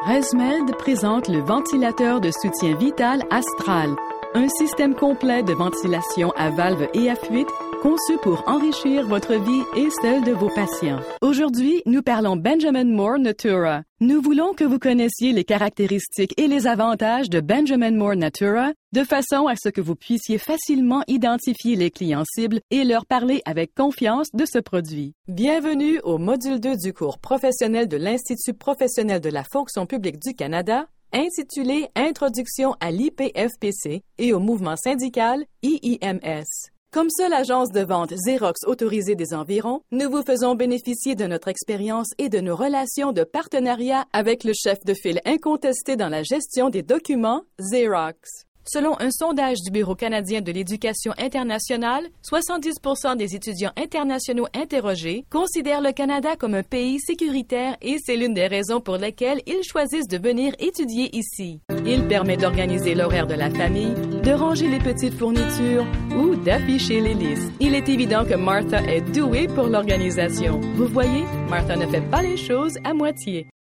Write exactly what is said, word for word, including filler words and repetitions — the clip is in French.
ResMed présente le ventilateur de soutien vital Astral, un système complet de ventilation à valve et à fuite conçu pour enrichir votre vie et celle de vos patients. Aujourd'hui, nous parlons Benjamin Moore Natura. Nous voulons que vous connaissiez les caractéristiques et les avantages de Benjamin Moore Natura de façon à ce que vous puissiez facilement identifier les clients cibles et leur parler avec confiance de ce produit. Bienvenue au module deux du cours professionnel de l'Institut professionnel de la fonction publique du Canada, intitulé Introduction à l'I P F P C et au mouvement syndical I I M S. Comme seule agence de vente Xerox autorisée des environs, nous vous faisons bénéficier de notre expérience et de nos relations de partenariat avec le chef de file incontesté dans la gestion des documents, Xerox. Selon un sondage du Bureau canadien de l'éducation internationale, soixante-dix pour cent des étudiants internationaux interrogés considèrent le Canada comme un pays sécuritaire et c'est l'une des raisons pour lesquelles ils choisissent de venir étudier ici. Il permet d'organiser l'horaire de la famille, de ranger les petites fournitures ou d'afficher les listes. Il est évident que Martha est douée pour l'organisation. Vous voyez, Martha ne fait pas les choses à moitié.